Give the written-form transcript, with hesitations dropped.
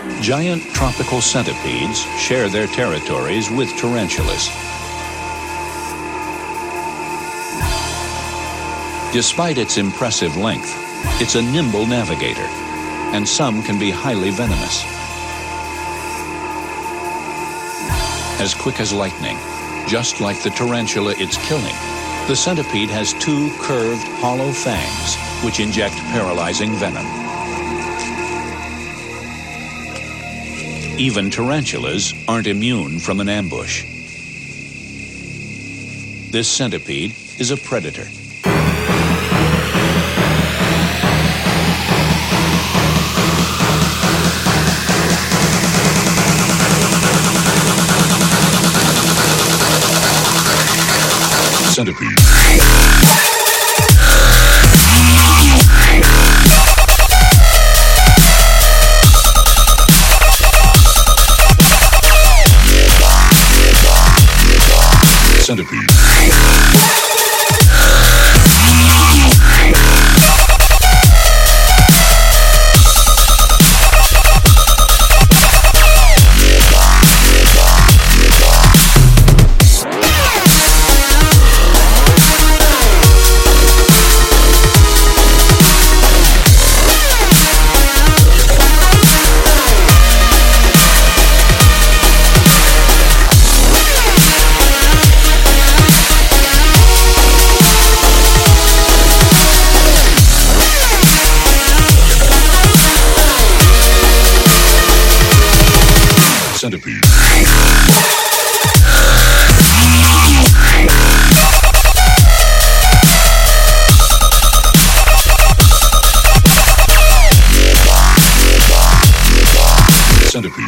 Giant tropical centipedes share their territories with tarantulas. Despite its impressive length, it's a nimble navigator, and some can be highly venomous. As quick as lightning, just like the tarantula it's killing, the centipede has two curved, hollow fangs which inject paralyzing venom. Even tarantulas aren't immune from an ambush. This centipede is a predator. Centipede. Centipede. Centipede. Centipede.